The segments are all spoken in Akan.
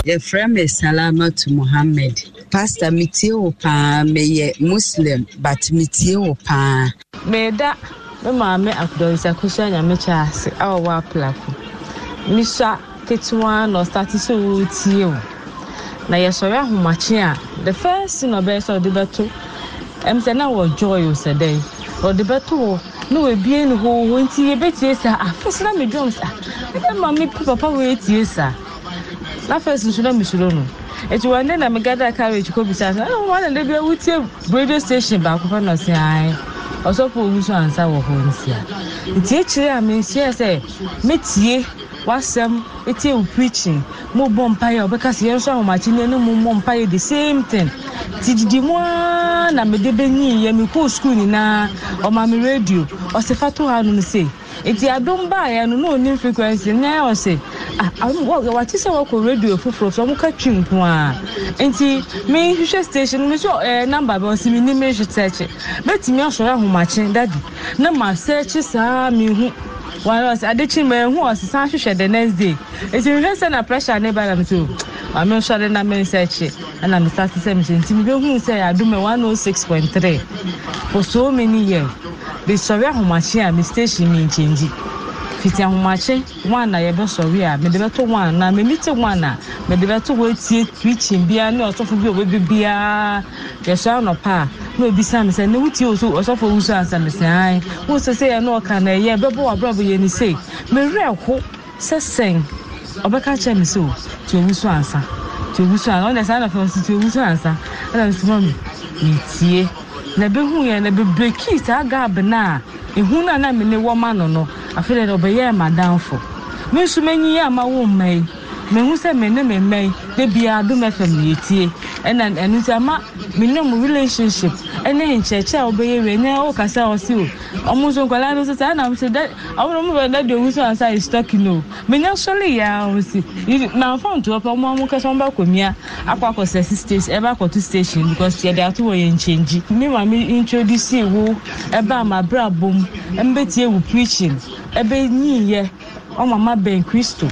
Your friend is Salamatu Muhammad. Pastor Mitio Pa me Muslim, but Mitio Pa. Meda, me mama akudonsa kushanya mechase awa plaku. Misha ketwa no start so tie. Na yesori ahomache a the first thing obey so de beto. Say na wo joy o say dey. O de beto no we bien ho nti ye betie sa afesna me drums a. Me mama papa we tie sa. Na first nso na misuro no. Eti wande na me gather carriage ko bisa na no one dey be wutie radio station ba ko fa no say ai. Osofo owusu ansa wo ho nsia. Nti ekire a me nsia say metie wasem etie u preaching mo bompaye obeka se yenso ahomachi ne no mo bompaye the same thing. Tididi mo na me de benyi ye me ko school ni na o ma me radio o se fato ha no say eti adom ba ya no no ni frequency na o say what is our radio fufuro so mo ka twinko a enti me hwehwe station me so number be o si me ni me hwetche betimi asoro ahomachi daddy na ma search sa me hu one was adechi me hu o san hwehwe the next day eti me say na pressure na ba na so I'm sure that na me search and I'm start to say me enti me hu say adom 106.3 for so many years be sorry ahomachi a me station me change fiti ahomachi one na ye be sorry a me de beto one na me meet one na me de beto we tie preaching bia na osofo bi obi bia ye so no pa no bi sam say na wuti osofo wusu ansa me say ai wo say na oka na ye bebo abrabo ye ni say me reho sesen obeka che me so ti wusu ansa on the side of us ti wusu ansa na me so me tie na be hu ye na be breaki sa gab na ehu na me ne wo ma no afele no be ye madam fo me so manyi ya ma wo mai me hu se me ne me mai de bia do me fam yetie enu ti ama me no mu relationship ene ncheche obeye we ne o kasa o si o omuzo nkwala no so na me say that awon mu be that de wusu ansa is talking no me nya sole ya o si na phone to opa mu kasa mba komia akwa station eba to station because ye dey to we change me ma me introduce wo eba ma brabom embetie wo preaching ebe nyi ye o mama ben Kristo.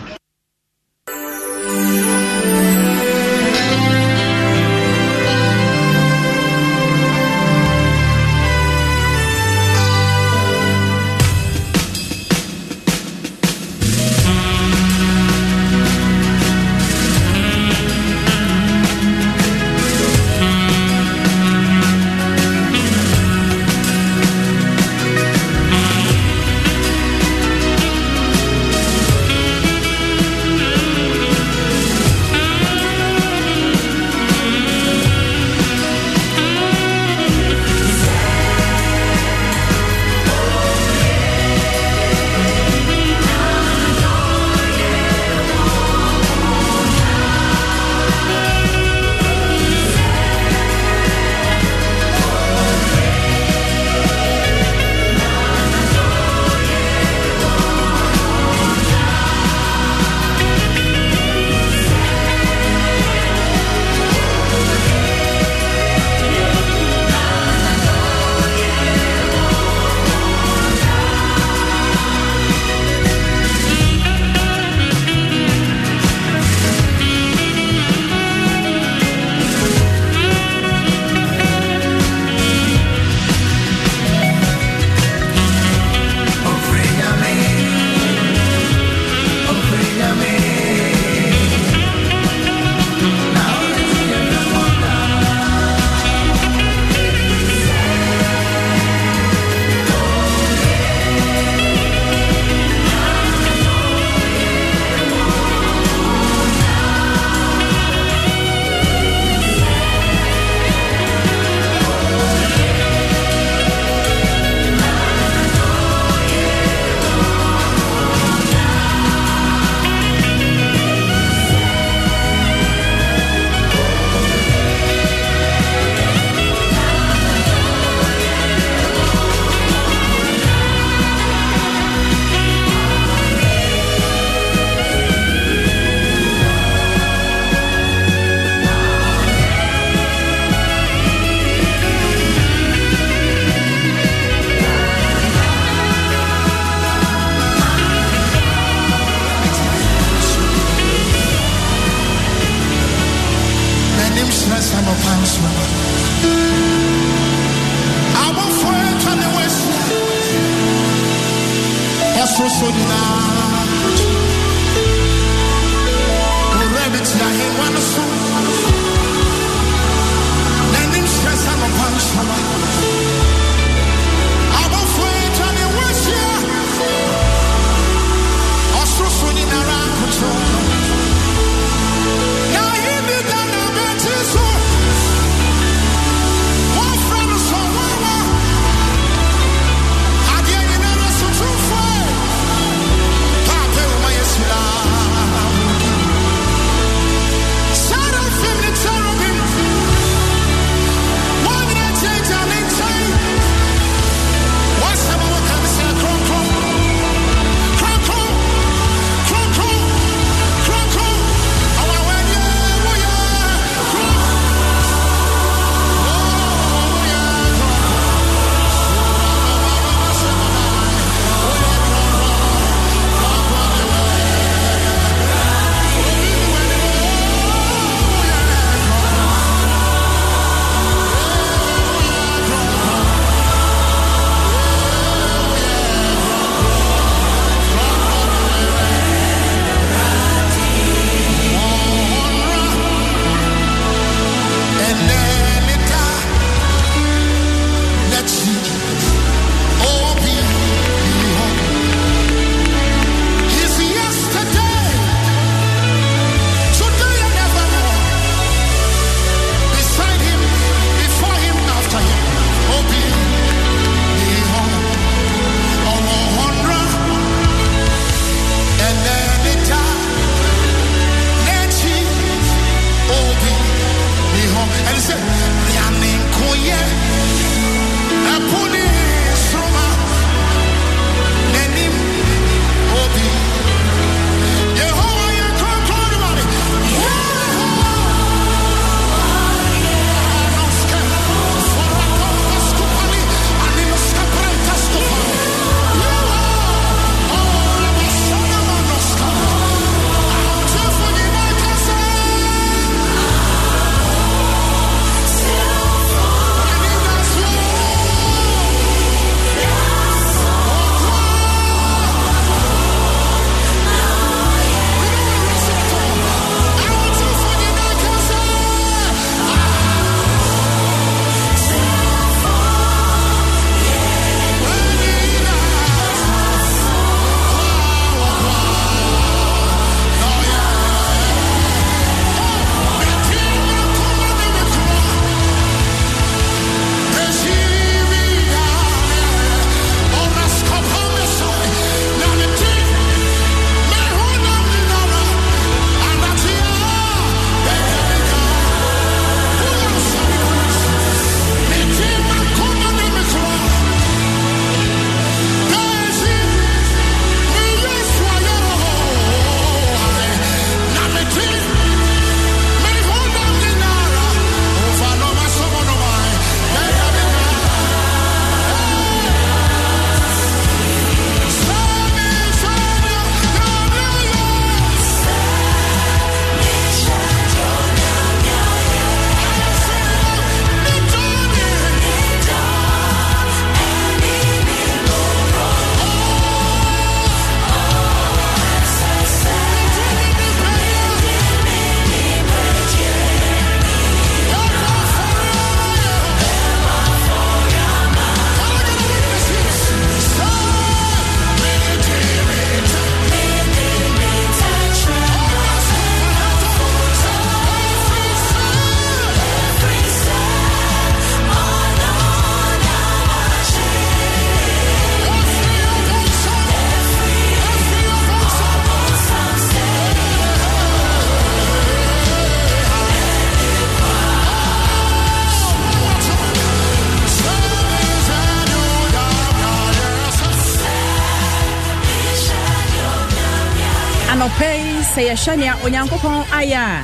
anopei se yeshania onyankopon aya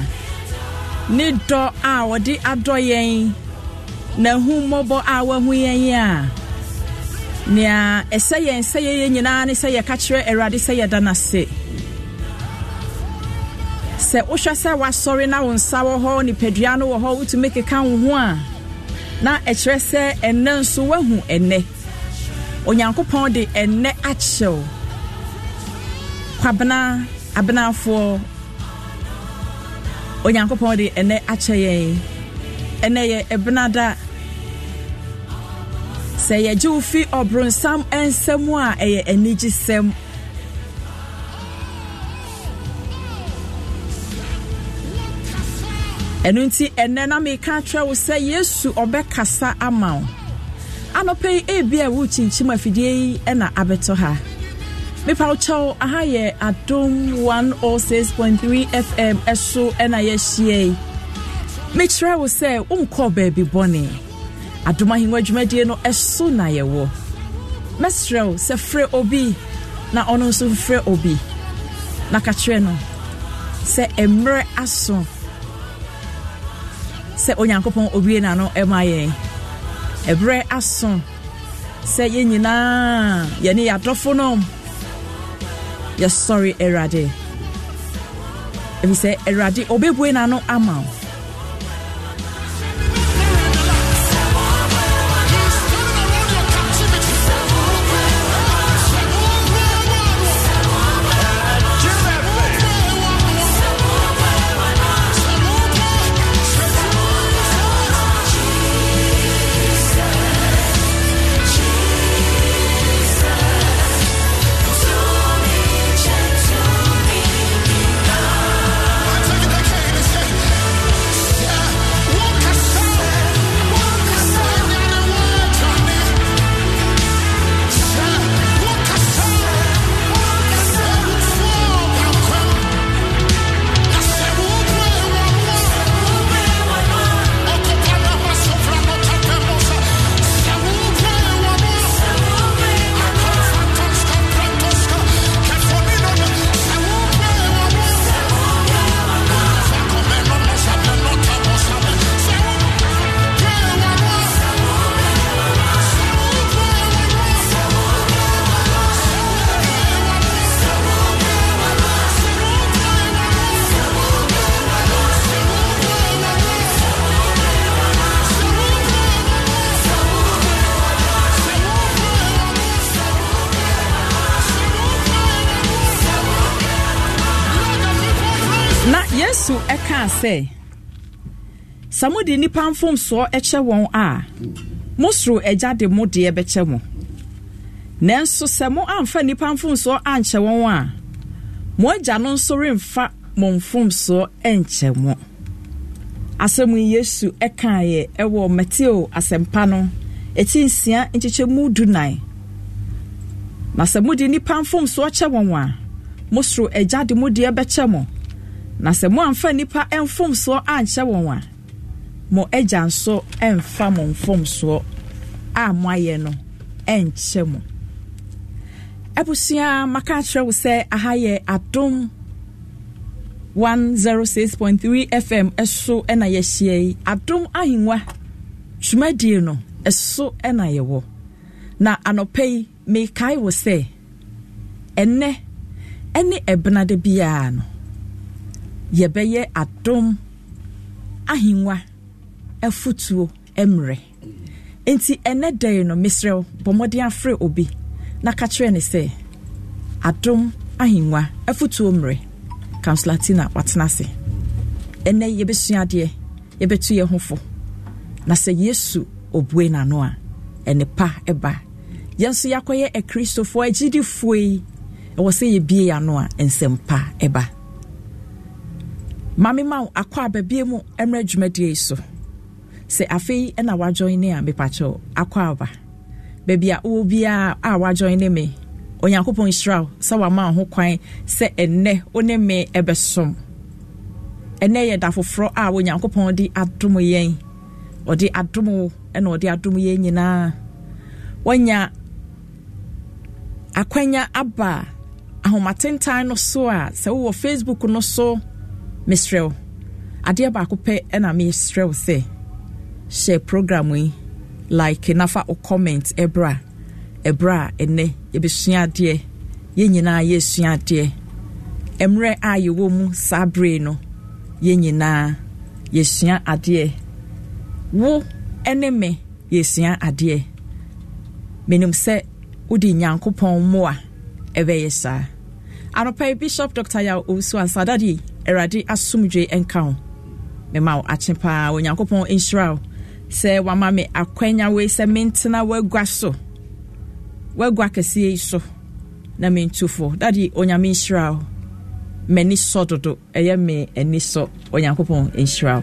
ni do a wodi adoyen na hu mobo a wa hu yen a nia eseyen nyina ne se ye ka kire erade se ye danase se wohwa se wasori na wonsa wo ho ni pedua no wo ho to make ka wo ho a na ekire se enne nso wahu enne onyankopɔn de enne achew kwabena abenafo onyankopɔn de enne acheye enne ye ebenada se ye jufi obronsam ensem a eye enigisem enunti enne na me ka twa wo se Yesu obekasa ama anope ebia wo chinchim afidie e na abeto ha me pa ucho aha ye Adom 106.3 FM eso e na ye hie me try wo se unko baby boni Adom ahingwa dwumadie no eso na ye wo mesrel se frɛ obi na ono so frɛ obi na ka twa no se emre aso se onyankopɔn obi na no emaye ebre aso se ye nyina ye ne yadofo no ye sorry erade ebi se erade obebue na no ama Yesu eka say samudi nipa mfomso eche won a mosro ejade mode ebeche mo nanso se mo amfa nipa mfomso anche won a mo agya no nso remfa mo mfomso enche mo asemu Yesu eka ye ewo Mateo asempa no etinsia encheche mu dunai na samudi nipa mfomso eche won a mosro ejade mode ebeche mo na se mo amfa nipa enfomso anche won a mo ejanso emfa mo mfomso a moaye no enche mo ebusia maka kire wo se ahaye Adom 106.3 FM eso ena ye hie Adom ahingwa dwumadie no eso ena ye wo na anopei me kai wo se ene ebenade bia no yebeye Adom ahingwa efutuo emre enti ene day no misrel bomode afre obi na ka kire ne se Adom ahingwa efutuo emre Councilor watenase ene yebesuade yebetu ye hofo na se Yesu obue na no a ene pa eba yenso yakoye e Christopher agidifoi e wo se ye bie ya no a ensempa eba mami ma akwa babie mu emre dwumadie so se afei na wa join ne a mepacho akwa aba babia obia a wa join ne me onyankopon Israel sawa ma ho kwan se enne one me ebesom enne ye da foforo a onyankopon di adom yen odi adom na odi adom yen nyina wanya akwanya aba ahomatentan no so a se wo Facebook no so Mistrel adia ba kope na Mistrel say share program we like nafa o comment ebra ene ebesua de ye nyina ye sua de emre a yewo mu sabre no yenyina yesua ade wo eneme yesua ade menim se udi nyankopon moa ebe yesa anopai Bishop Dr. Yaw Osu Asadadi erade asumdwe enka mema achepa onyankopon inshira se wama me akwanya we se mentena wagwaso wagwa kese so na mentufo dadi onyame inshira meni sododo eye me eniso onyankopon inshira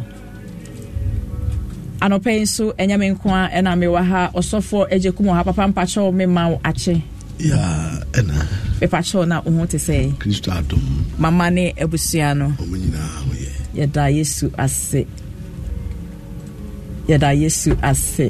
anopai so enyame nkoa ena me wa ha osofo ejekumo ha papa mpacho me ma ache ya ena me pacho na uhote say Kristo adom mama ne ebusuano omanyina hoye yada Yesu ase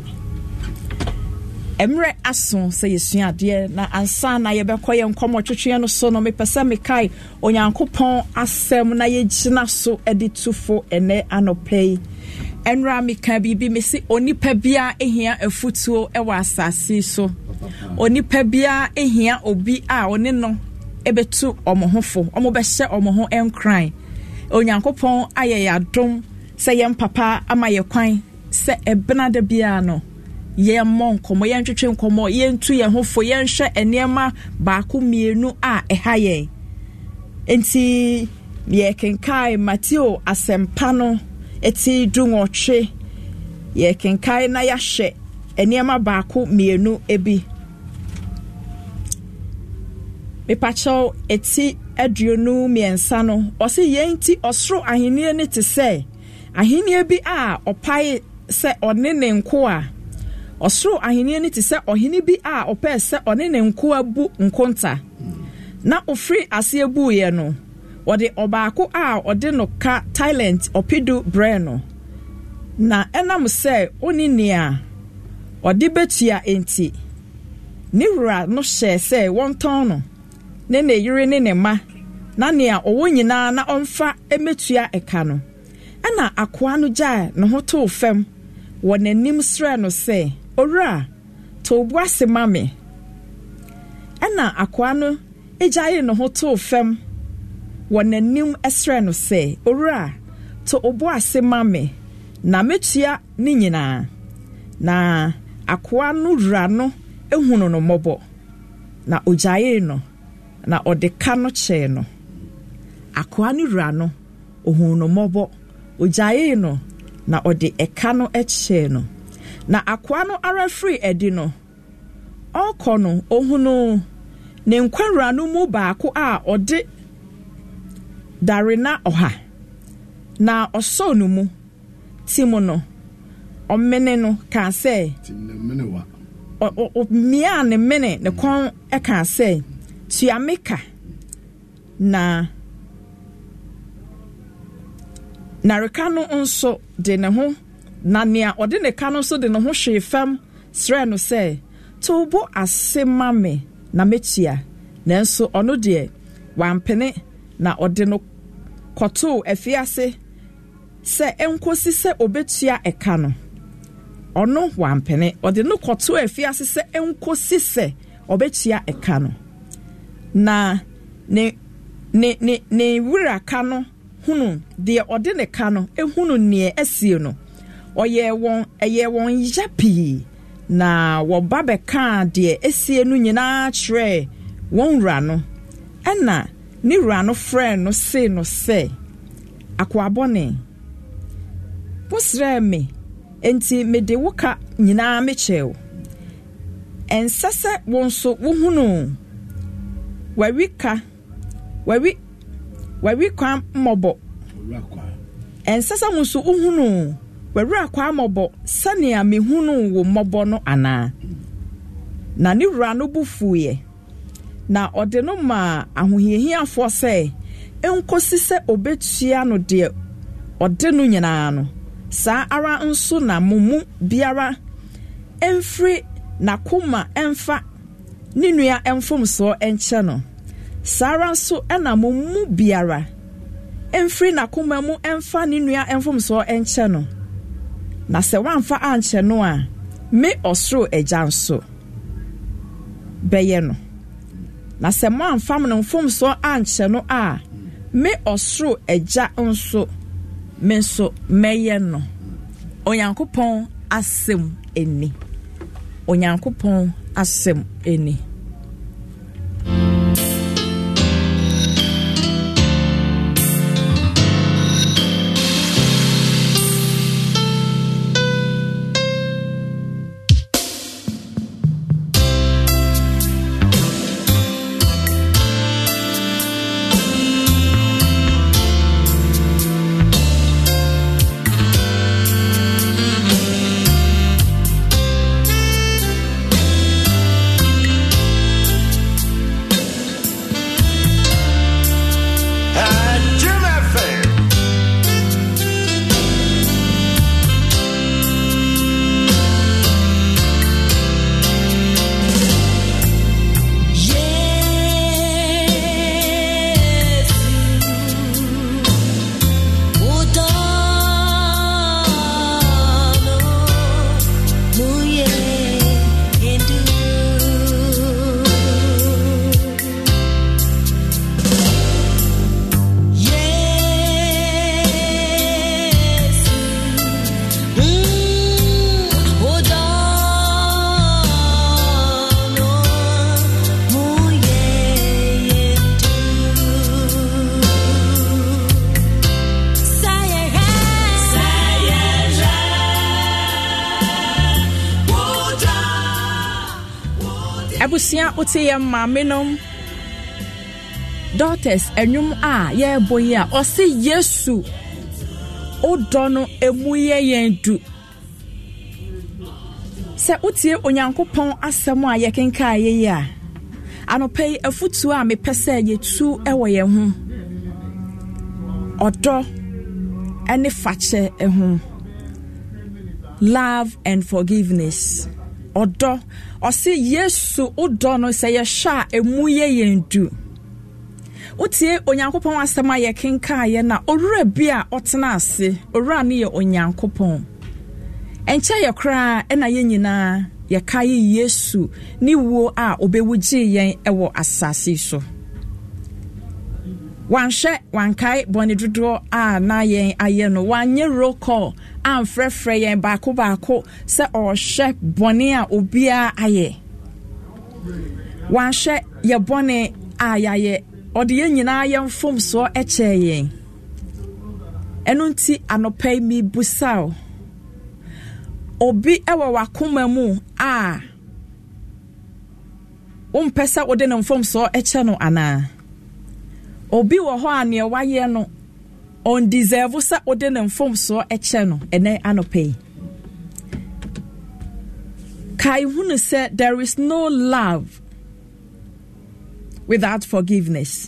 emre aso se yesua ade na ansa na yebekoye nkomo twetwe no so no mepesa mekai onyankopon asem na yegina so editufo ene anopai enra meka bibi mesi onipa bia ehia afutuo ewa asase so onipa bia ehia obi a one no ebetu omohofo omobehye omoho enkran onyankopon ayeyadom se yem papa amaye kwan se ebenade bia no ye monkomo ye ntwetwe nkomo ye ntu ye hofo ye nhwe enema baako mienu a ehaye enti ye kenkai Matthew asempano eti dunwoche ye kenkai na yahye enema baako mienu ebi mepacho eti aduonu miensa no ose ye nti osro ahenie ne te se ahenie bi a opai se onene nko a osro ahenie ne te se ohene bi a opai se onene nko abu nkonta na ofri ase abu ye no wode obaako a ode no ka talent opidu breno na enam se oninia ode betua enti ni wura no hye se wonton no ne yire ne ma na nea owo nyina na omfa emetua eka no ana akoa no gya no hoto fam wonanim sre no se owura to boase mame ana akoa no egyaye no hoto fam wonanim esre no se owura to oboase mame na metua ni nyina na akoa no wura no ehunu no mobo na ogyaye no na odeka no che no akoa no wura no ohunu no mobo ogyaye no na ode eka no eche no na akoa no ara free edi no okono ohunu ne nkwanra no mu baako a ode darena oha na oso no mu timo no omene no kan se timene wa o mia ne mene ne kon e kan se tuameka na reka no nso de ne ho na nea ode ne ka no so de ne ho hwe fam sre no se tobo asema me na metia nanso ono de wampene na ode no koto afiase se enkosi se obetua eka no ono wampene ode no koto afiase se enkosi se obetua eka no na ne wura ka no hunu de ode ne ka no ehunu ne asie no oye won yapi na wo babe ka de asie no nyina kire won wura no ana ni wura no friend no se akwabone posre me enti me de woka nyina me chew ensese wonso wohunu wawika kwa mobo ensesa musu uhunu wawira kwa mobo sania mehunu wo mobo no ana na ni wura no bufuye na ode no ma ahohiehia fo se enkosi se obetua no de ode no nyina no sa ara nso na mumu biara emfri na kuma emfa ninua emfomso enche no sara so ena mumu biara emfri na kuma mu emfa ninua emfomso enche no na se wanfa anche no a me osro ejanso beye no na se mo anfa mo mfomso anche no a me osro eja nso me so meye no onyankopon asem eni onyankopon asem eni abusia otiye mamenom daughters enwum a ye boye a o se Yesu odono emuye yendu se otie onyankopon asem a ye kenka ye a anopai afutu a mepese yetu ewo ye ho odo ene fache ehun love and forgiveness odo o se Yesu odono se ye sha emuye yendu utie onyankopon asema ye kenka ye na owura bia otena ase owura ne ye onyankopon enche ye kra na ye nyina ye kai Yesu ni wo a obewuji yen ewo asase so wanhwe wankai bone dodo a na yen aye no wanye roko amfrefre yen baako se ohwe bone a obia aye wanhwe ye bone ayaye odi ye nyina ye mfom so eche yen enu nti anopai mi busao obi ewa wakoma mu a umpesa ode ne mfom so eche no ana obi wo ho ane waye no on deserve sa ode ne mfom so eche no ene anopai kai hunu said there is no love without forgiveness,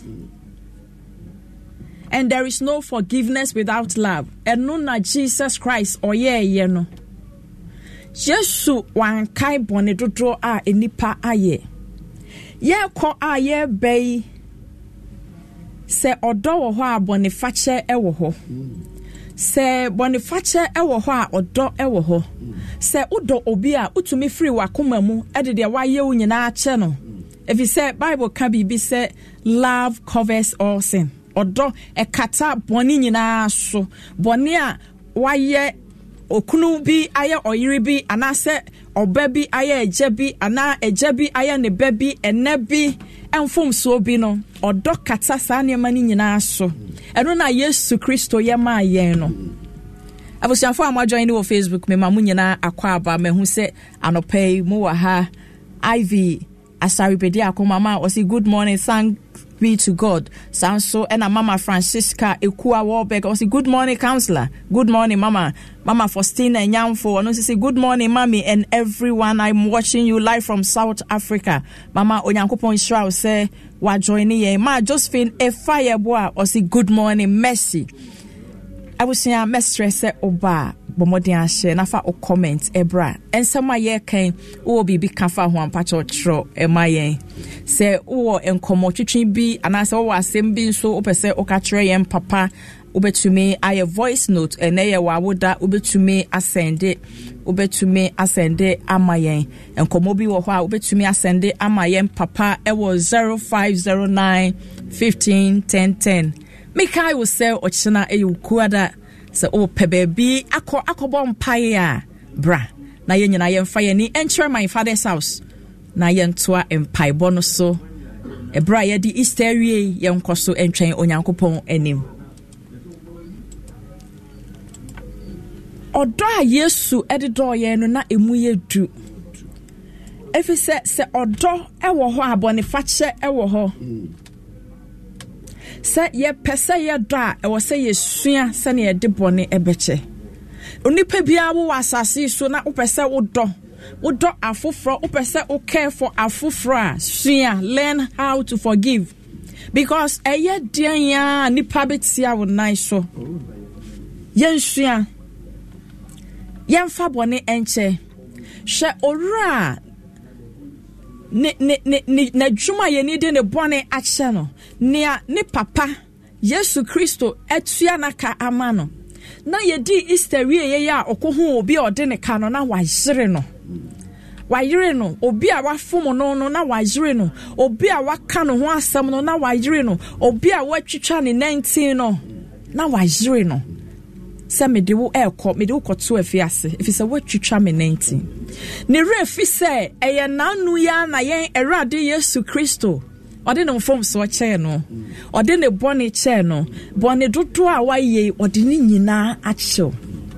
and there is no forgiveness without love. And no na Jesus Christ or ye no Jesu wan kai bone dodo a enipa aye ye ko aye bei se odo wo ho a bone fache ewo ho se bone fache ewo ho a odo ewo ho se udo obi a utumi free wakoma mu ede de waye wo nyina ache no. If you say Bible can be say love covers all sin. Odo ekata boni nyina so. Boni a waye okunu bi aye oyiri bi anase oba bi aye eje bi ana eje bi aye ne ba bi ene bi enfom so bi no. Odo kata sa nneema ni nyina so. Eno na Yesu Kristo ye ma yen no. Abusiafo am join no Facebook me ma mu nyina akwa aba me hu se anopai mu wa ha Ivy Asari Bedi Akomama or say good morning, thank be to God. Sanso and a Mama Francisca Ekua Warbeck or say good morning, counselor. Good morning, Mama. Mama Faustina and Yamfo. And also say good morning, Mommy, and everyone. I'm watching you live from South Africa. Mama Onyankopon Israel say wa joining ye. Ma Josephine a fire boy or say good morning, Mercy. I was saying a mistress oba bomodian share nafa o comment ebra ensama ye kan wo bibi kafa ho ampacho tro emayen se wo enkomo twetwe bi anase wo asem bi nso opese o ka kire yen papa ubetumi aye voice note eneye wa woda ubetumi asende amayen enkomo bi wo ho a ubetumi asende amayen papa e wo 0509 15 1010 Mikai will say ochina kuada se o pebebi akobom paya bra na yenyina yemfa ye ni enter my father's house na yentoa empai bono so ebra ye di Easter wie yenkoso entwen onyankopon anim odo a Yesu edido ye no na emu ye du efi se odo ewo ho abonifache ewo ho se ye pese ye do a ewo se ye sua se na ye de bone ebeche onipa bia wo asase so na upese wodo afofro upese o care for afofro sua learn how to forgive because eye dian ya nipa betia wo nan so yen sua yen fa bone enche hwe owura ne djuma ye ni de ne bone ache no ne papa Yesu Kristo etua naka amano na ye di Easter wie ye ya okohu obi ode ne ka no na wajire no obi a wafom no na wajire no obi a waka no ho asam no na wajire no obi a watwitwa ne 19 no na wajire no se me de wo koto afiase if se watwitwa me 19 ne refi se eye nanu ya na yen erade Yesu Kristo ode no fom so che no ode ne bone che no bone dodo a waye ode ni nyina achew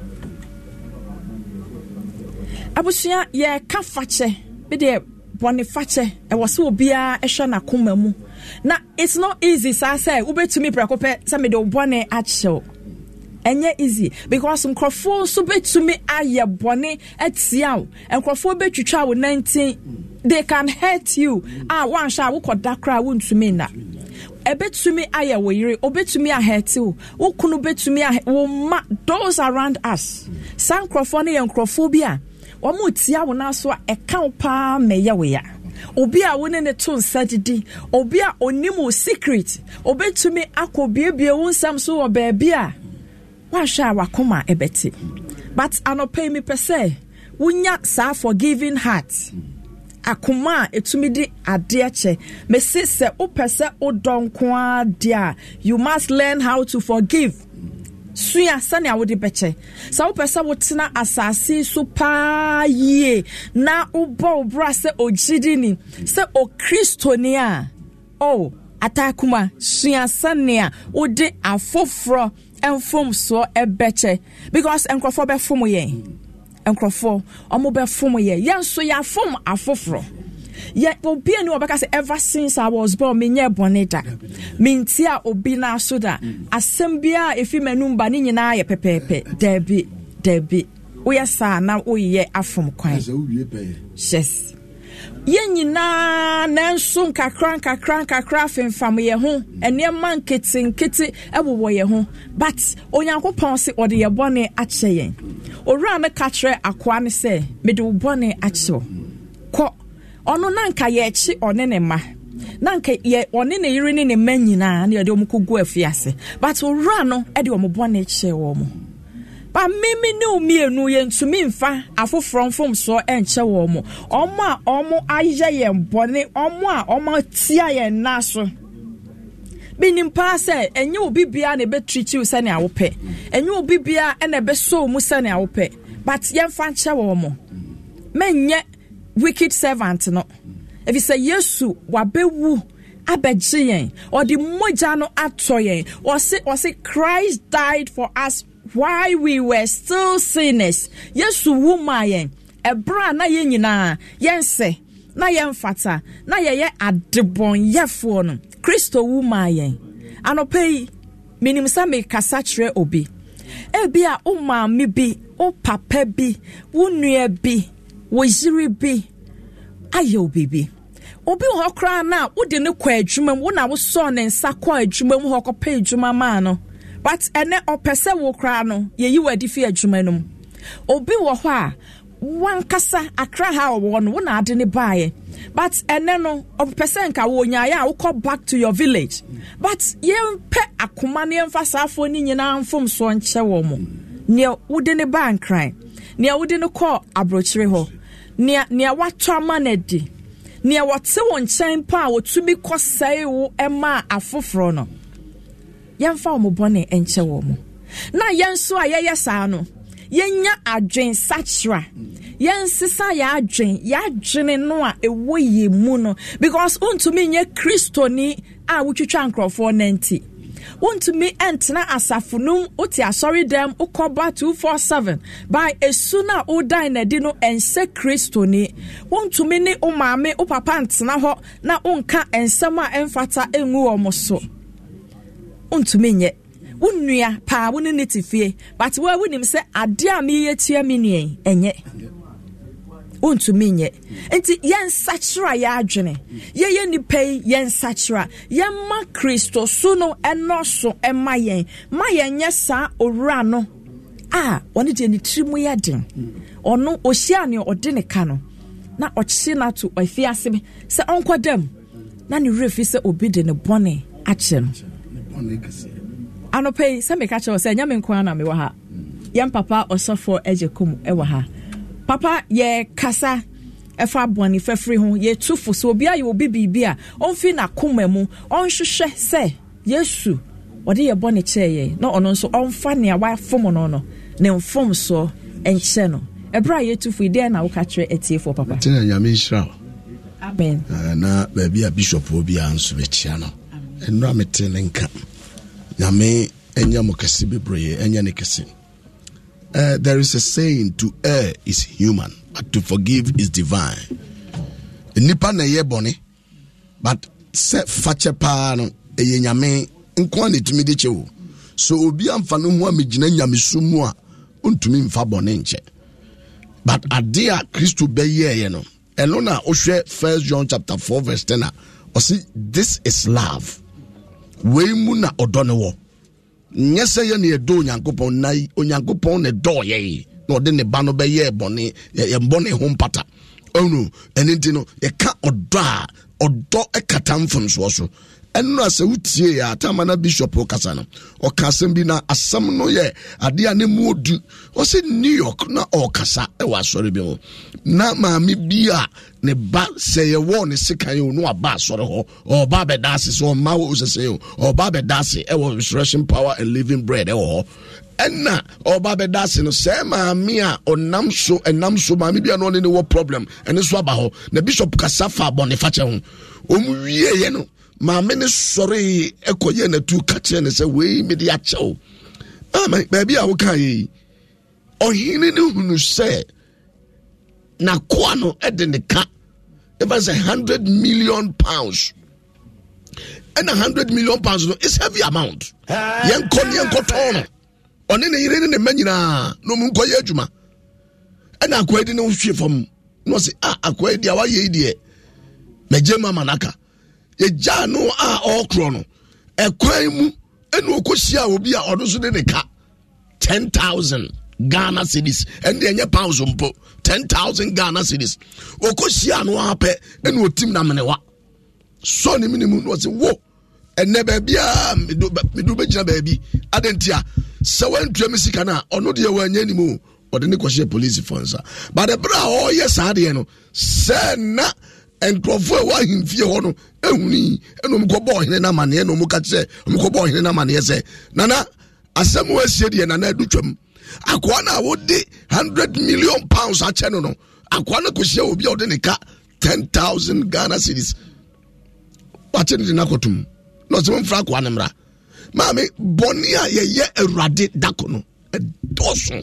abusia ye ka fache be de bone fache e wose obia ehwe na koma mu na it's not easy say ubetumi prekope say me de bone achew enye easy because mkrofo so betumi aye bone atiaw mkrofo betwitwa wo 19 they can hurt you one sha wo kodakra wo ntumi na ebetumi aye wo yire obetumi a hurt you wo kunu betumi wo ma those around us san mkrofo ne mkrofo bia wo mu tia wo na so e kan pa meye we ya obi a woni ne to nsagidi obi a onimu secret obetumi akobiebie wo nsam so wo ba bia wa sha wakoma ebeti but anope mi pese wunya sa forgiving heart akoma etumi di ade ache me se opese odonko dia you must learn how to forgive suya sane awodi beche sa opese wotena asase so pa ye na obo bra se ogidi ni se o kristonia atakuma suya sane a odi afofro enfom so ebeche because enkrofo be fom ye enkrofo omo be fom ye yenso ya fom afofro ye obi ani obeka say ever since I was born me nye boneda mintia obi na so da asembia efi manum ba ni nyina ye pepepe debi we sa na oye afom kwan yes yenyina nanso kakra femfam ye ho ene man kete ebowo ye ho but onyankopon se ode ye bone ache yen owura me katre akoa ne se me de bone ache ko ono nanka ye echi one ne ma nanka ye one ne yire ne manyina na ye de omukogu afiase but owura no e de omobone ache wo mo ba mimi ne omienu ye ntumi mfa afoforo mfom so enche wo mo omo aye ye mbone omo tia ye naso binim pa se enye obi bia na be treat you sane awope enye obi bia na be so mu sane awope but ye mfa nche wo mo menye wicked servant no if you say Yesu wabewu abeje yen odi moja no ato yen o say Christ died for us while we were still sinners. Yesu wumayen ebra na ye nyina yense na ye mfata na ye adebon yefo no Kristo wumayen anopei minim sa me kasa kire obi ebia o maami bi o papa bi wo nua bi wo jiri bi ayo bibi obi ho kra na wo de ne kwa adwuma wo na wo so ne nsa kwa adwuma mu ho kopa adwuma ma no but ene opese wo kra no ye yi wadi fi adwuma no obi wo ho a wankasa akra ha wo no wo na ade ne baaye but ene no opese nka wo nya ya wo go back to your village but ye mpe akoma ne mfasafo ni nyina mfom so nche wo mo ne wo de ne ba nkran ne wo de ne ko abrochire ho ne wato amanedi ne wote wo nchen pa wo tumi kosai wo ema afoforo no yɛmfa wo bɔne enche wo mo na yɛnso a yɛyɛ saa no yɛnya adwen sachra yɛnsesa yɛadwene no a ɛwɔ yɛ mu no because untumi nye kristoni a wotwitwa nkrɔfoɔ nanti untumi entena asafunum uti asori dem ukoba 247 by esuna udai na di no ense kristoni untumi ni umame upapa ntena ho na unka ensema emfata engu omoso untumi nye unnua pa woni netifie but we wonim se ade a me yetua me nuen enye untumi nye enti yen sachira ya adwene ye ni pay yen sachira yen ma Kristo so no enoso ema yen ma yen nye sa owura no oni de ni trimu ya den ono ohia ne ode ne ka no na ochi na to afiase me se onkodam na ne refi se obi de ne bone ache no anope se me ka che se nyame nko na me wa ha yen papa osofo ejekum e wa ha papa ye kasa efa boni fefri ho ye tufo so obi aye obi bibia onfi na koma mu onhwehwe se Yesu ode ye boni cheye na ono nso onfa ne awa fom no ne mfom so enche no ebra ye tufo ide na wo ka kire etiefo papa tena nyame Israel amen na baby a bishop obi anso be chia no enra metene nka nyame enya mokasi bebreye enya ne kesi. There is a saying, to err is human, but to forgive is divine. Nipa na ye boni, but se fache pa no eye nyame nkwa ne tumi de chewo. So obi amfa no ho amegina nyame sumu a ontumi mfa boni nche. But ade a Kristo be ye no. Eno na ohwe 1 John chapter 4 verse 10 o see this is love. We mu na odo wo. Nyese ye ne do Onyankopon na Onyankopon ne do ye na ode ne ba no be ye bone ye mbone ho mpata onu enenti no ye ka odo ekata mfom so enu ase utie ya tamana bishop okasa no okasem bi na asam no ye ade a ne mu odu o se New York na okasa e wa sori bi ho na maami bia ne ba se ye wo ne sekan yo no aba sori ho o ba be dase so ma wo se yo o ba be dase e wo resurrection power and living bread e wo enna o ba be dase no se maami a onam so maami bia no ne wo problem ene so aba ho na bishop kasa fa bone fa che ho o mu wie ye no maame ne sori ekoye na tu kache ne se we me de achew baby a wo kan yi ohine ne hunu se na kwa no ede ne ka it was 100 million pounds and 100 million pounds no is heavy amount yen kotono one ne yire ne manyina no mu nkoye adwuma and akwa edi ne wo hwe fam no se akwa edi a wa ye edi e mejema manaka ye jano okro no ekwan mu enu okohia obi a odo so de ne ka 10,000 Ghana cedis and enye pounds mpo 10,000 Ghana cedis okohia no ape enu otim na menewa so ni minimum no se wo enne ba bia medu begina ba bi adentia se wantua mesika na ono de wanya ni mu ode ne kohie police fonsa but the bra o yes ade no se na enkrofo wa himfie ho no ehuni eno mkobo hene na mane eno mukache mkobo hene na mane se nana asem wasie de nana adutwam akwa na wodi 100 million pounds a cheno no akwa na kohia obi a ode ne ka 10,000 Ghana cedis watene de nakotum no se mfra akwa ne mra mame boni a ye Awurade dako no edoso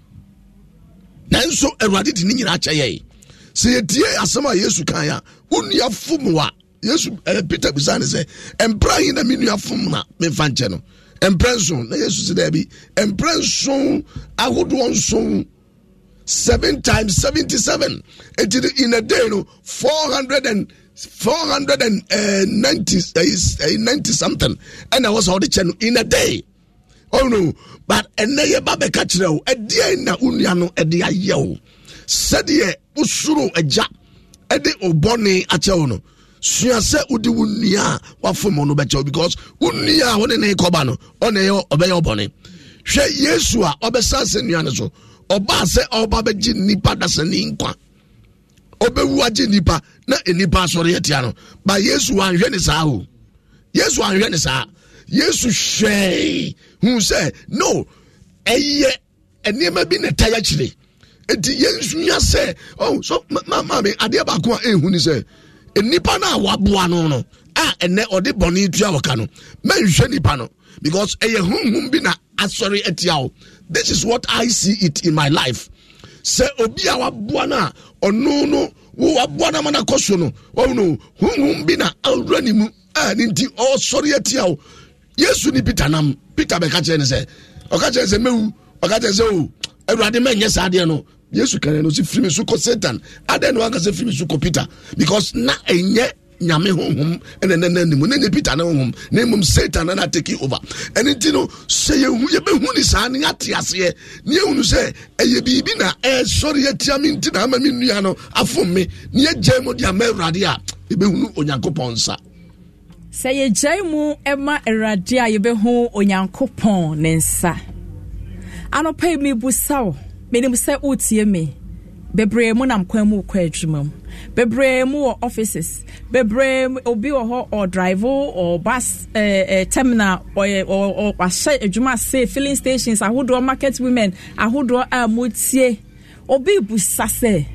nanso Awurade de nyina acha ye se yetie asema Yesu kan ya unia fumwa Yesu Peter bizane se empra hin na menua fum na me fanche no emprenso na Yesu se da bi emprenso agodo onso 7 times 77 in a day no 490 something and I was all the channel in a day. Oh no, but and ye babe kachiro e dia na unia no e dia ye sede usuru eja ede obone achewo no suase udi wunia wafom no beche because unia woni ne koba no one ye obeye obone hwe Yesu a obesase nuane so oba se oba beji nipa dasani nkwa obewu agi nipa na enipa sori etia no ba Yesu anhwe ne saa ho Yesu anhwe ne saa yesu hwɛ hu say no eye enema bi na taya chire enti yesu nya say oh so mama me ade ba ko ehu ni say enipa na waboa no ene ode boni tua waka no menhwe nipa no because eye hunhum bi na asori etiawo. This is what I see it in my life. Say obi a waboa na ono no wo waboa na mana koso no oh no hunhum bi na awrani mu nti o sori etiawo. Yesu ni Peter nam Peter be ka che say o ka che say mewu o ka che say o Awurade menye sa ade no Yesu kan no si free so ko Satan ade no aka say free so ko Peter because na enye nyame honhom enenenanimu ne Peter na honhom na mum Satan na take over enenti no say ye be hu ni sa ne ate ase ne ehunu say eye bibi na sorry atia mi nti na ama mi nua no afom me ne agye dia ma Awurade a e be hunu Onyankopɔn sa say ye gye mu ema Awurade a ye be hu Onyankopɔn ne nsa anopa mi busaw menim say utie me bebre mu nam kwan mu kwa adwuma mu bebre mu offices bebre obi ho or drive or bus terminal or adwuma say filling stations ahodo market women ahodo amutie obi busase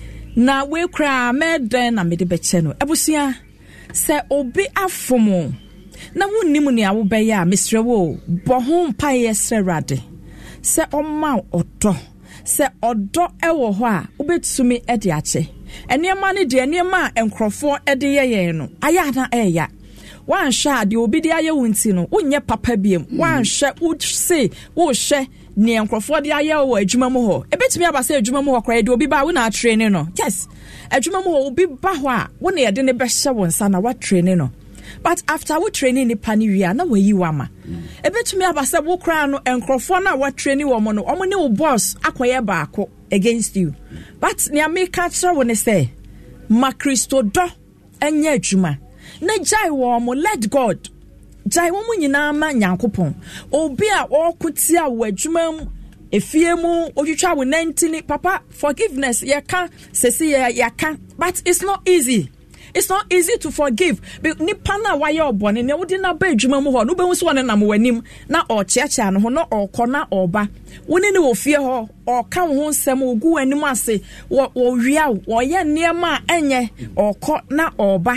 na we kra meden na mede beche no ebusua se obi afomo na wonnim ne awo beye a mesre wo bohom pa yesre rade se oma odo se odo ewo ho a obetumi ede ache enema ne de enema enkrofo ede yeye no aya na eya wan hwa de obi de aye wunti no wonye papa biem wan hwa wo se wo hwe ne enkrofo de aye wo adwuma mu ho ebetumi abase adwuma mu ho kra de obi ba wo na train no yes adwuma mu ho obi ba ho a wo na ye de ne be hye won sa na wa train no. But after we training ni pani wi na we yi wama ebetumi abase wo kra no enkrofo na wa training wo mo no omo ne wo boss akoye baako against you but ne ameka tra wo ne say ma Kristo do enya adwuma na jai wo mo let God jai wo mo nyina ma Nyankopon obi a wo kotia wo adwuma mu efie mu otwitwa wo 19 papa forgiveness ye kan sesi ye kan but it's not easy. It's not easy to forgive. Ni pana wa ye obone ne wodi na ba adwuma mu ho no be hu so wona nam wanim na o chiacha no ho no okona oba woni ne wo fie ho o ka wo nsem ogu anim ase wo wia wo ye niema enye okọ na oba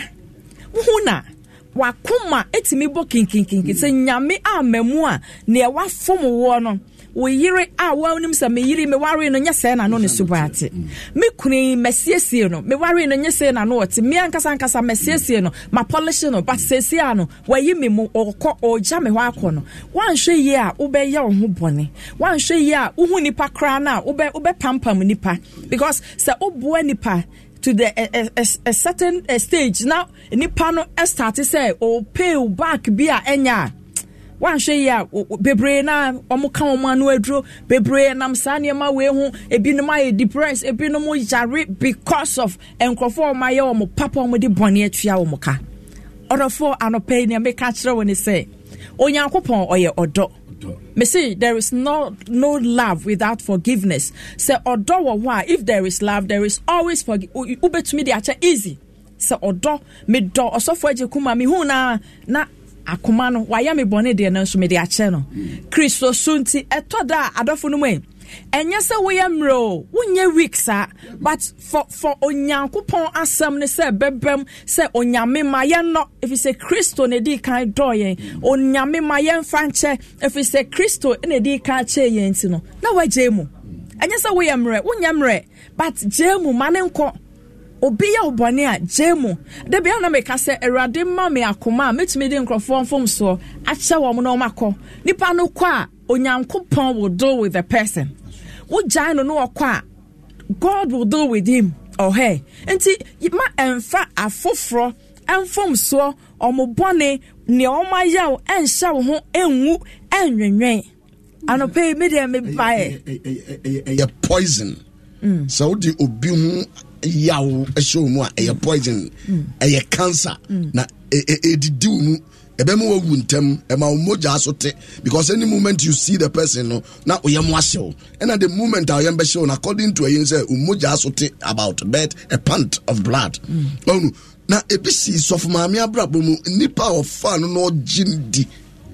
hu na wakoma etimi bo kinkinkin se nyame amamu a ne wa fom wo no we yire a wa onim se me yire me ware no nya se na no ne subate me kuni mesiesie no me ware no nya se na no ote me ankasa mesiesie no ma polish no but sesia no wa yi me mu okọ oja me ho akọ no wan hwe yi a wo be ye wo ho bone wan hwe yi a wo hu nipa kra na wo be pampam nipa because se oboa nipa to the a certain stage now nipa no start say o pay back bia enya wan hwe ya bebre na omuka omanu aduro bebre nam sane ma we hu ebinom aye depressed ebinom yare because of enkrofo ma ye omo papa omo de bone atua omuka orofo anope ne me ka kire woni say Onyankopon oye odo. Me say there is no love without forgiveness. Say odo wo if there is love there is always forgive. Ubetumi de acha easy. Say odo me do osofo agekuma me hu na akoma no waya me bone de na so me de ache no. Kristo sunti etoda adofo no mu enya se we amro wonye weeks but for Onyankopon asem ne se bebem se onyame ma ye no if you say Kristo ne di kan do yen onyame ma ye mfanche if you say Kristo ne di kan che yen ti no na wajemu enya se we amre wonye mre but jemu manenko obi ya obone a jemu de bia na meka se Awurade ma me akoma metumi de nkrofo mfom so ache wo mo na makọ nipa no kwa Onyankopon will deal with the person. Ujai no okwa God will deal with him or her. Enti ma emfa afoforo emfom so omobone ne omayaw enhya wo ho enwu enwenwen anope me de me bae a poison so di obi hu yaw ehyo mu a poison a cancer na edidi mu ebemu wo wuntem ema umoja asote because any moment you see the person no na oyem ahyew and at the moment oyem be show according to yin say umoja asote about bed a pant of blood na ebisi sof maami abrabo mu nipa of fan no gindi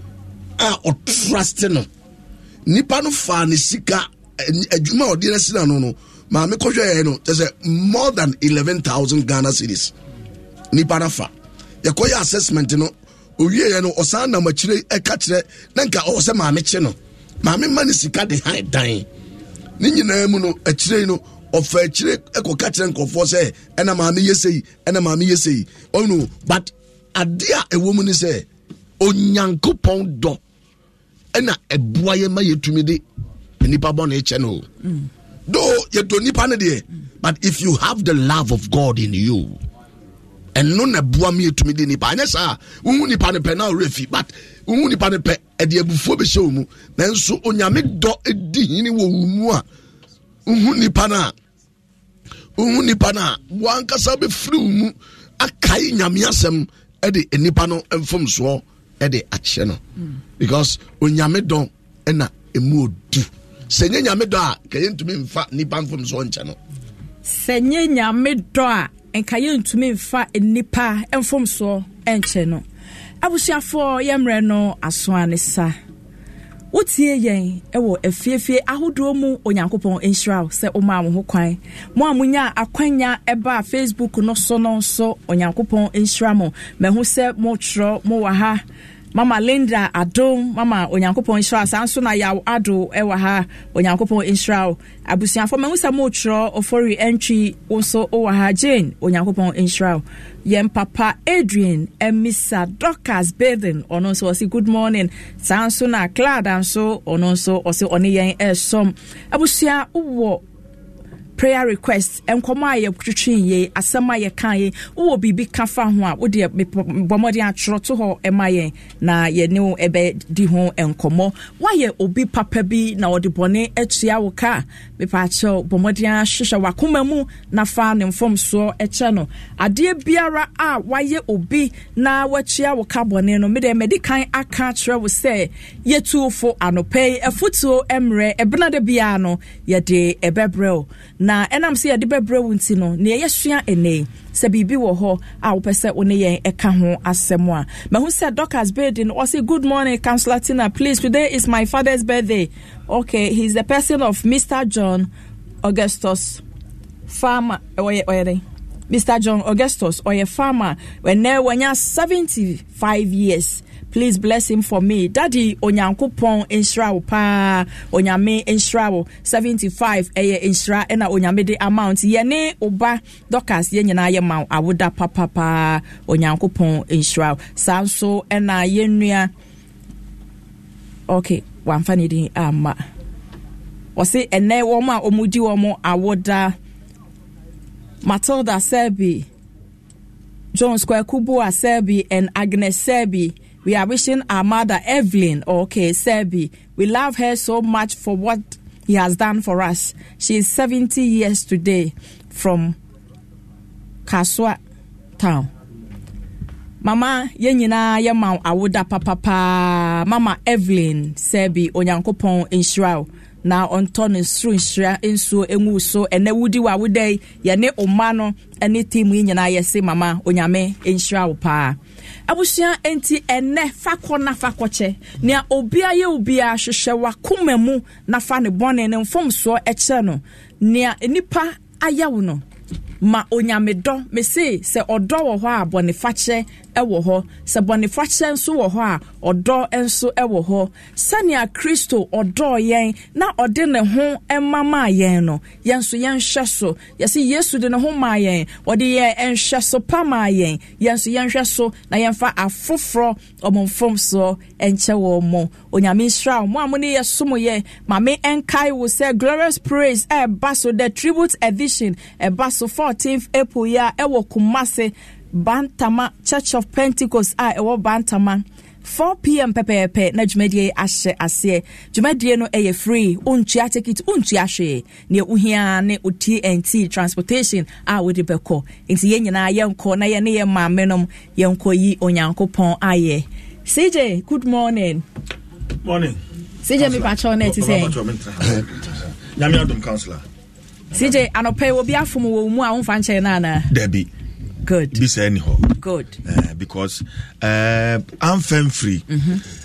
a trust no nipa no fa ne sika adwuma odi na sina no ma me kohwe no say more than 11,000 Ghana cedis nipa na fa yakoya assessment no owie no osan na machire eka kire na nka o se ma me che no ma me mani sika de han dan ni nyina mu no akire no ofa akire ekoka kire nkofo se ena ma me yesei oh no but adia ewo mu ni se onyankopon do ena eboaye ma yetumi de nipa bon e che no do ye do nipa ne de but if you have the love of God in you and no na bua me yetumi de nipa anya sa unhu nipa ne pe na refi but unhu nipa ne pe e de abufo be hye mu nanso onyame do edi hini wo mu a unhu nipa na wankasa be firi mu akai nyame asem e de nipa no emfom so e de ache no because onyame don e na emu odu senye nyame do a kaye ntumi mfa nipa mfom so nche no senye nyame do a enkaye ntumi mfa nipa mfom so enche no abusuafo yemre no asoanesa wotie yen ewo efiefie ahodo mu onyankopon enhyira se o ma ho kwan mo amunya akwanya eba Facebook no so onyankopon enhyira mo mehu se mo tro mo wa ha Mama Linda Adom, Mama Onyankopon Israel, Sanso na yaw ado ewa ha Onyankopon Israel. Abusiafo me wusa mo tro ofori entry also owa ha Jane Onyankopon Israel. Yem Papa Adrian Emisa Dorcas Bathing ono so say good morning. Sanso na Clad and so ono so o say oni yen som. Abusia uwo prayer request enkomo aye twetwen ye asema ye kan ye wo bibi kafa ho a wo de bomodi atro to ho emaye na ye ne ebe di ho enkomo waye obi papa bi na wo de bone atua wo ka me pa cho bomodi ahwehwe wakoma mu na fa ne mfom so eche no ade biara a waye obi na watua wo ka bone no me de medikan aka kire wo se ye tuofo anopai efutuo emre ebna de bia no ye de ebebrel na enam se yade bebre wunti no ne yesua ene se bibi wo ho a wo pese one yen eka ho asemo a mahu se Dorcas Baden or say good morning Councillor Tina, please, today is my father's birthday. Okay, he's the person of Mr. John Augustus farmer Mr. John Augustus or a farmer when you're 75 years. Please bless him for me. Daddy Onyankopon enhyira pa onyame enhyira 75 enhyira na onyame de amount ye ne oba Dorcas ye nyina ye ma awoda papa Onyankopon enhyira sanso na ye nua. Okay, wamfani din ama wose ene wo ma omudi wo mo awoda Matilda Serbi, John Square Kubu Serbi and Agnes Serbi. We are wishing our mother Evelyn, okay, Serbi. We love her so much for what he has done for us. She is 70 years today from Kaswa town. Mama, yenyina yema awoda papa. Mama Evelyn Serbi Onyankopon enhyira na ontone sru nhyira enso enwu so ene wudi wa wudai ye ne omano ene timu nyina yese mama onyame enhyira pa. Abusia enti ene fakona fakoche nia obia ye obia hwehwe wakoma mu na fa ne bone ne mfomso eche no nia enipa ayawo no ma onyame do me se odo wo ho a bone fache ewo ho se bone fache nso wo ho a odo enso ewo ho sania Kristo odo yen na ode ne ho emama yen no yenso yen hweso yesi Yesu de ne ho ma yen ode ye enhweso pa ma yen yenso yen hweso na yenfa afoforo omomfomso enche wo mo onyame Israel mo amone yesomo ye ma me enkai wo say glorious praise baso the tribute edition baso 14th April ya ewo Kumase Bantama Church of Pentecost ewo Bantama 4 p.m. pepe na dwumadie ahye ase dwumadie no free untua ticket untua hwe ne uhia ne TNT transportation we de beko nti yenyina yenko na ye ne ye maamenom yenko yi onyankopon aye. CJ, good morning. Morning. CJ me pacho na ti say Nyame adom counselor. CJ anope obi afom wo mu a wonfa nche na na Debbie. Good. Be say anyhow. Good. Because I'm fem free.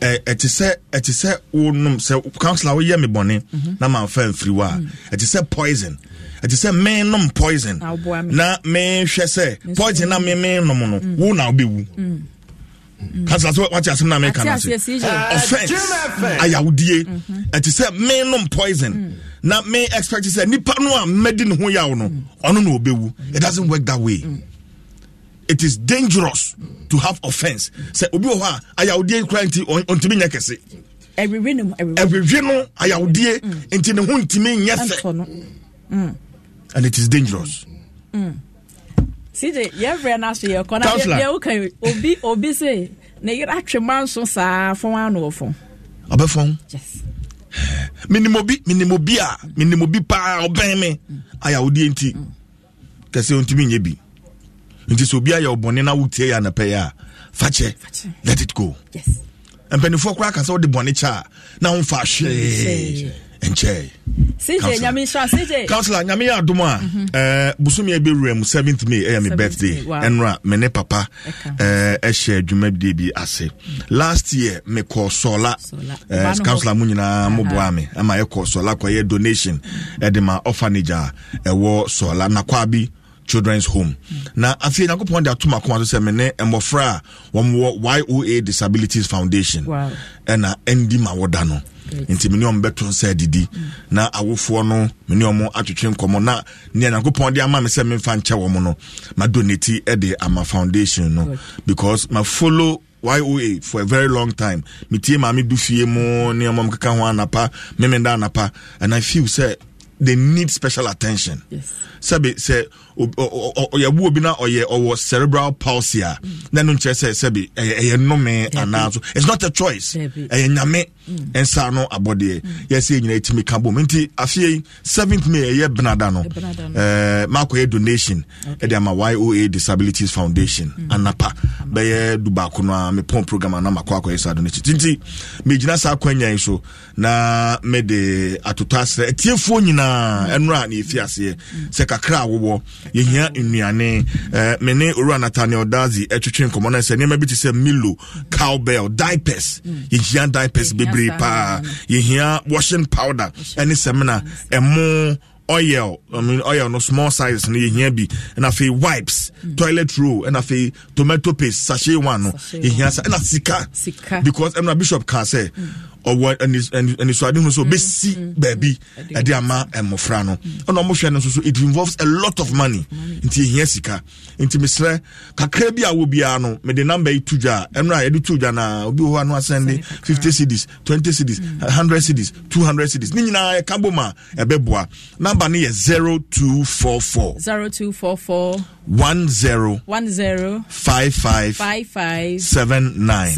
it is wonum say counselor we me bone na man fa free wa it is poison it is men nom poison na me hwe say poison na me nom no wo na obewu counselor what you say na me can say offense ayawdie it is men nom poison na me expect say nipa no a medi ne ho yawo no ono na obewu. It doesn't work that way. It is dangerous to have offense. Say obi o ha ayawdie kranti ontimi nyakese. Every no ayawdie enti ne ho ntimi nyefe. And it is dangerous. CJ, you na so ye kona ye okay obi say na yira atweman so saa fon ano fon. Abefon? Yes. minimobi pa oben me ayawdie enti kase ontimi nyebi. Nti so bia ya obone na wutie ya na pe ya fache let it go. Yes. And penifo kra kan so de bone cha na ho fa hwe enche CJ nyame sha CJ counselor nyame ya adom a busumi eberuam 7th May my birthday enra me ne papa share dwumade bi ase last year me call sola counselor munyina moboa me ama ye call sola kwa ye donation de ma orphanage wo sola na kwa bi children's home na afie na kopon de atoma ko so se me ne emofra wo YOA Disabilities Foundation na endi ma woda no nti me ne ombeto nsa didi na awofo no me ne omo atwetwe nkomo na ne na kopon de ama me se me fa nche wo mo no ma donate e de ama foundation no because ma follow YOA for a very long time. Me tie ma me du fie mo ne omo kaka ho anapa me menda anapa and I feel say they need special attention. Yes. Sabi say oyabu obi na oye owo cerebral palsy a na no nche say sabi no me anazo it's not a choice nyame ensa no abode yes nyina etimi kabo nti afie 7th May ye benada no makoye donation e dey ma YOA Disabilities Foundation anapa be duba ko no me pon program na makoye sa donation nti me gina sa kwanya so na me de atotase etiefo nyina enra na efiase se kakra wo yehia nnuane me ne Uru Nathaniel Dazi etwetwe nkomo na se nema bi ti se Milo cowbell diapers yehia diapers bebre pa yehia washing powder any seminar emo oil oil no small size no yehia bi na fe wipes toilet roll na fe tomato paste sachet one no yehia na sika because emna bishop can say or what and so I don't know so basi baby e dey ama emofra no no mo hwe no so it involves a lot of money nti here sika nti mesre kakra bi a wo bia no me the number ituja emra e do tuja na obi ho anu asende 50 cedis 20 cedis 100 cedis 200 cedis ni nyina e kamboma e beboa number ne 0244 10 55 79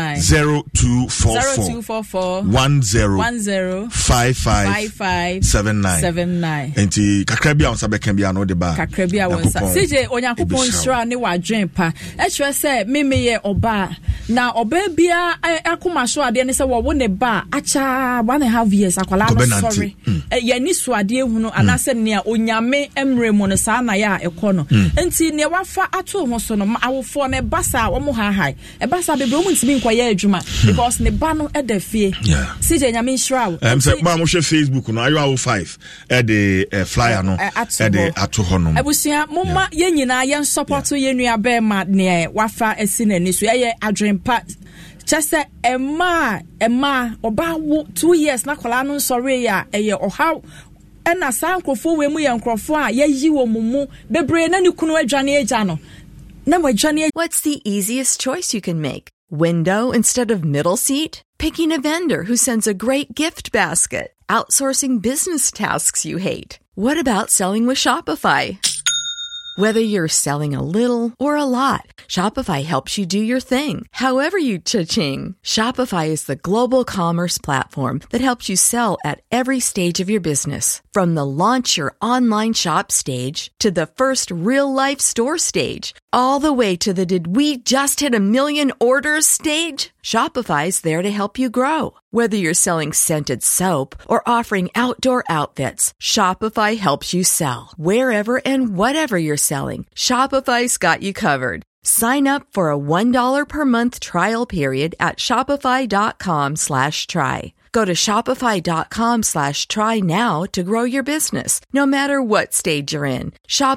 0244 10 55 79 enti kakra bia onsa beka bia no de ba kakra bia wonsa CJ onyankopon shira ne wadwen pa ehwe se memeye oba na oba bia akoma so ade ne se wo ne ba acha 1.5 years akwala no sorry ye ni so ade hunu anase ne onyame emre mu no sa na ya ekono enti ne wafa ato ho so no awofo ne basa wo mo ha e basa bebro mu ntimi nkwa ya adwuma because ne ba no edafie CJ nyame nshira say ma mo hwe Facebook no ayo 5 e de flyer no e de ato ho no abusia momma ye nyina ye support ye nua be ma ne wafa esi na ni so ye adwempa chese ema oba 2 years na kola no sorry ya eye oha ena sankrofo we mu ye nkrofo a ye yi wo mumu bebre na ni kunu adwane eja no na mo adwane. What's the easiest choice you can make? Window instead of middle seat? Picking a vendor who sends a great gift basket? Outsourcing business tasks you hate? What about selling with Shopify? Whether you're selling a little or a lot, Shopify helps you do your thing, however you cha-ching. Shopify is the global commerce platform that helps you sell at every stage of your business. From the launch your online shop stage to the first real-life store stage, all the way to the did we just hit 1 million orders stage. Shopify's there to help you grow. Whether you're selling scented soap or offering outdoor outfits, Shopify helps you sell. Wherever and whatever you're selling, Shopify's got you covered. Sign up for a $1 per month trial period at shopify.com/try. Go to shopify.com/try now to grow your business, no matter what stage you're in.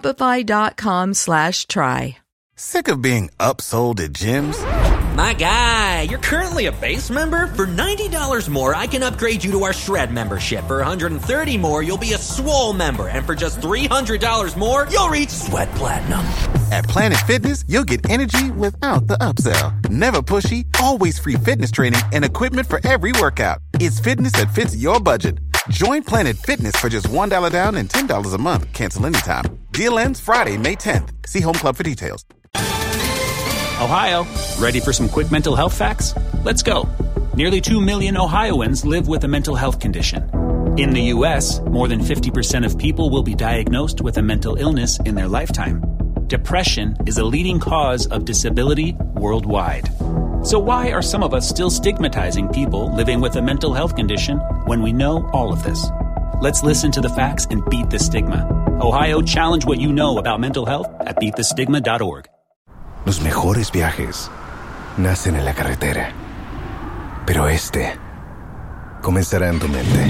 Shopify.com/try. Sick of being upsold at gyms? My guy, you're currently a base member. For $90 more, I can upgrade you to our Shred membership. For $130 more, you'll be a Swole member. And for just $300 more, you'll reach Sweat Platinum. At Planet Fitness, you'll get energy without the upsell. Never pushy, always free fitness training and equipment for every workout. It's fitness that fits your budget. Join Planet Fitness for just $1 down and $10 a month. Cancel anytime. Deal ends Friday, May 10th. See Home Club for details. Ohio, ready for some quick mental health facts? Let's go. Nearly 2 million Ohioans live with a mental health condition. In the U.S., more than 50% of people will be diagnosed with a mental illness in their lifetime. Depression is a leading cause of disability worldwide. So why are some of us still stigmatizing people living with a mental health condition when we know all of this? Let's listen to the facts and beat the stigma. Ohio, challenge what you know about mental health at beatthestigma.org. Los mejores viajes nacen en la carretera, pero este comenzará en tu mente.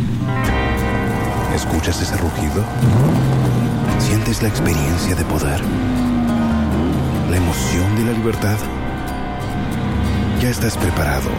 ¿Escuchas ese rugido? ¿Sientes la experiencia de poder? ¿La emoción de la libertad? Ya estás preparado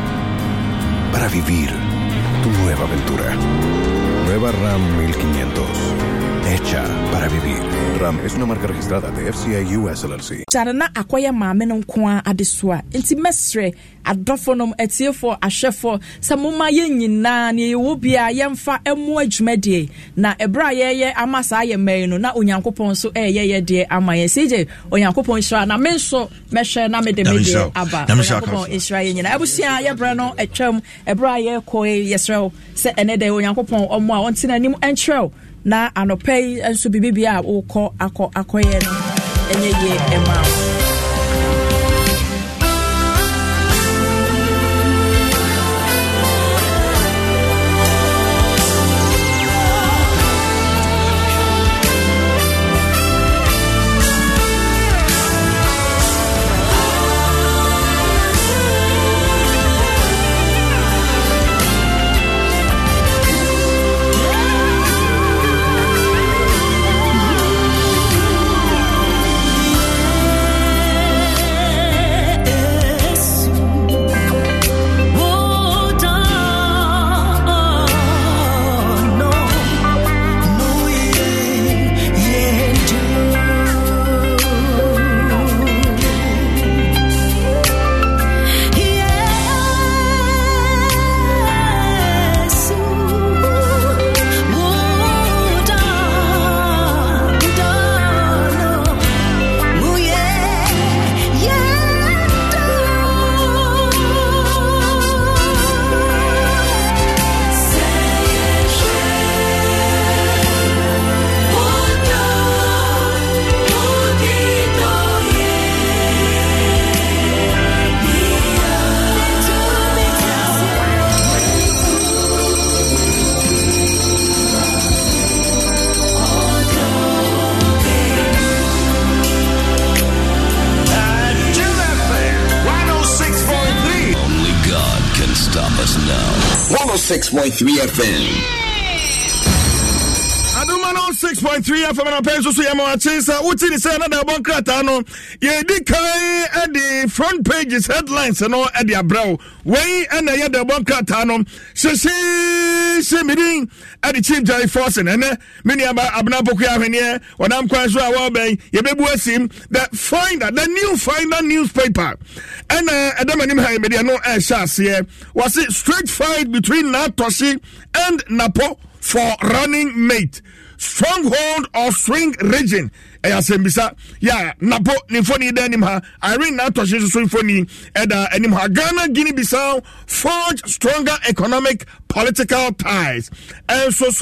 para vivir tu nueva aventura. Nueva RAM 1500. Hecha para vivir. RAM es una marca registrada de FCI US LLC. Charana akwaya maame no nko adesua. Enti mesre adofo nom etiefo ahwefo samuma ye nyina ne yewo bia yemfa emu adwumadie na ebra ye amasa ye mai no na onyankopon so ye de amaye seje onyankopon hira na menso mehwe na mede aba onyankopon hira ye nyina abusia ye bra no etwam ebra ye koe yesrew se enede onyankopon omo a ontina nim enchrew na anopei enso bibibia ukọ akoye no enye ye ema. Stop us now. 106.3 FM. 6.3 FM na penso so yama chinsa uti ni say na da bon krata no ye di kai at the front pages headlines no at the abrow wey and ye da bon krata no she meeting at the chief judge force and many abna boku ahwene onam kwan so awo ben ye bebu asim the new Finder newspaper and adamanim ha media no shas here was it straight fight between Natoshi and Napo for running mate. Stronghold or swing region. Ayasembisa ya Napo Nifoni Denimha Irene Natoshi Swingfoni Eda Enimha Ghana Guinea Bissau forge stronger economic political ties. And so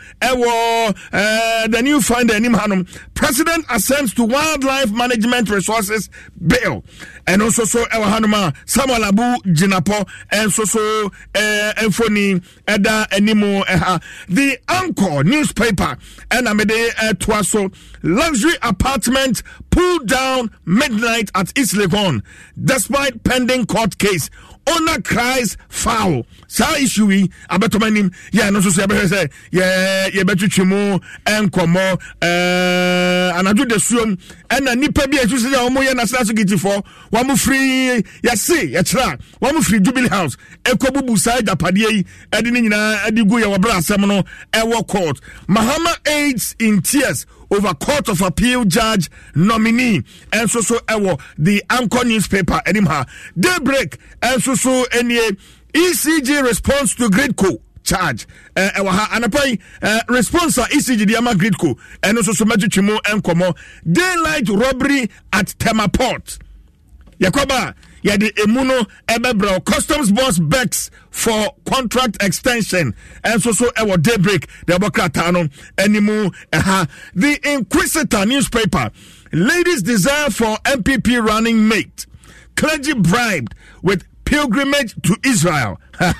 the new Finder Enimhanum President assents to Wildlife Management Resources Bill. And also Hanuma Samuel Abu Jinapo and Enfoni Eda Enimo the Anchor newspaper and Amede Twaso luxury luxury apartment pulled down midnight at East Legon despite pending court case. Owner cries foul. Sa issue abetomanim no so say ye betu twemo enkomo anadu de suom na nipa bi etu say omo ye national security for wa mo free ye say ye tra wa mo free Jubilee House ekobubu side apade yi edi ni nyina edi go ye wo bra asem no ewo court. Mahama aids in tears over Court of Appeal judge nominee and so ewo the Anchor newspaper enimha Daybreak and so any ECG response to Gridco charge ewa ha anapai response ECG diama Gridco and also majutimo enkomo daylight robbery at Temaport Yakoba yadi emuno ebebro customs boss begs for contract extension and so ewo Daybreak the bokratano animu the Inquisitor newspaper ladies desire for MPP running mate clergy bribed with pilgrimage to Israel.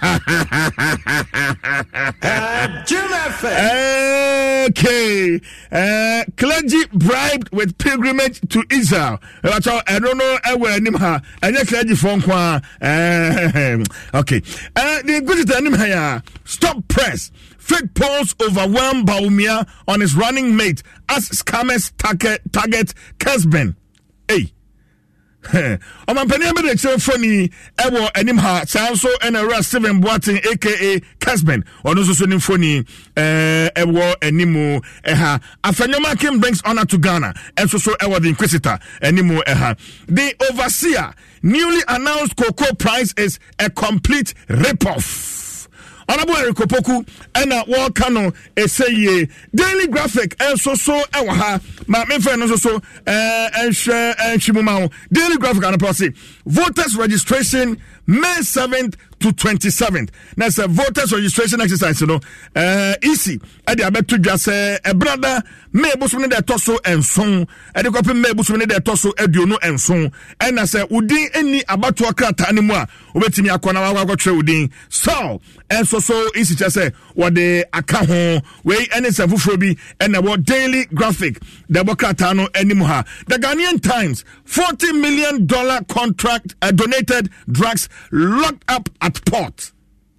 Okay. Clergy bribed with pilgrimage to Israel. I don't know where Nimha and your clergy phone. Okay. The Inquisitor stop press. Fake polls overwhelm Baumia on his running mate as scammers target Kesben. Hey. Omampani be the funny ewo anim ha sanso and a Steven Boating aka Kesben ono so nim funny ewo animu Afanyoma Kim brings honor to Ghana and so ewo the Inquisitor animu the overseer newly announced cocoa price is a complete rip-off. Honorable Eric Opoku and Walkano essay Daily Graphic and so ewa ha ma me friend so and Shimumao Daily Graphic and policy voters registration May 7th to 27th. That's a voters registration exercise, easy. At the abetu just a brother may busumine de toso and song at the copy may busumine de toso eduno and song and I say udin any about to akata anymore ubetimi akona wa udin so and so easy just say what the account we any sefufobi and about Daily Graphic the bokatano anymore. The Ghanaian Times $40 million contract donated drugs locked up at port.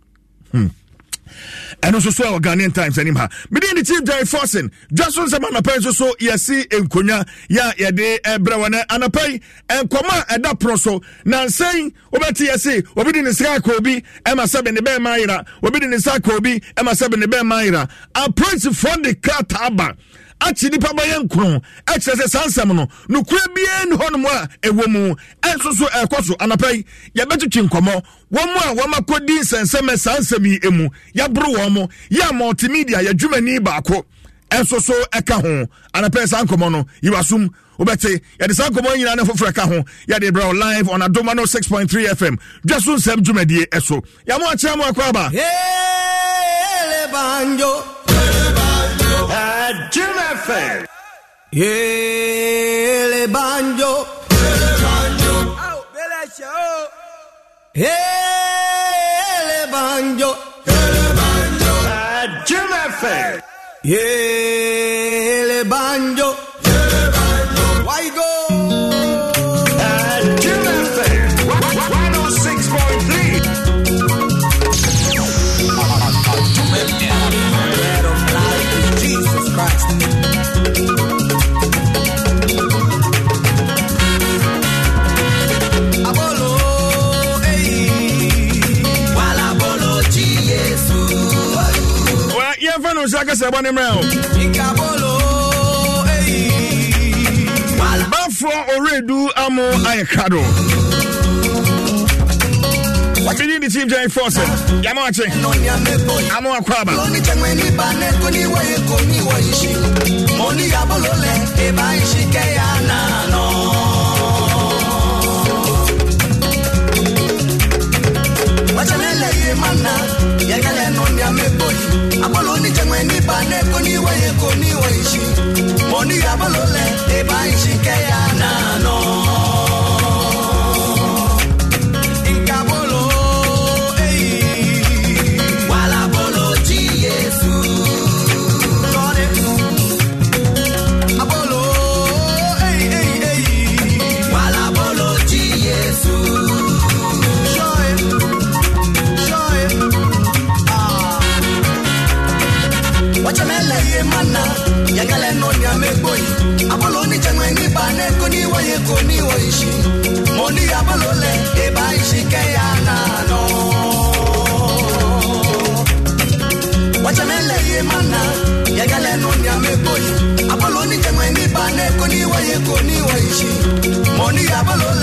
And also so Ghanaian Times anymore. Within the chief Jerry Forsen, just on some appearance so yesi enkonya ya de brewane anapai and koma eda proso na saying obeti yesi obidi ni sika kobi ema sabe ne be maira obidi ni sika kobi ema sabe ne be maira approach from the car taba achi nipa bayen kron exercise sansam no nukura bien hono a ewo mu enso so ekoso anapai ya betu chinkomo womo a wamakodi senseme sansami emu ya bro womo ya multimedia ya dwumani baako enso so eka ho anapai sankomo no yiwasum obete ya de sankomo nyina na foforo eka ho ya de bro live on Adomano 6.3 FM just sem dwumadie eso ya mo acha mo akwaba hele banjo Jim FM. Hele banjo. Hele banjo. Oh, bela show. Hele banjo. Hele banjo. Jim FM. Hele banjo. Hele banjo. Why go? Jim FM. 106.3. Jesus Christ. Abolo, wala bolo Jesu. Well, yeah, fano shaka se bone mreo. Ikabolo, wala bafo oredu amo ayekado. What you need the team Jerry Forsen? Yamache. Amo akwaba. Moni abolole e bai shike yana no. Wachanele ye mana yakale no nyame boy. Aboloni changweni bane koni waye koni waishi. Moni abolole e bai shike yana no. Wachamele ye mana, yangale no nyame boy. Apoloni jamweni bane kuni waye kuni waishi. Moni apolole eba ishi kayana no. Wachamele ye mana, yangale no nyame boy. Apoloni jamweni bane kuni waye kuni waishi. Moni apolole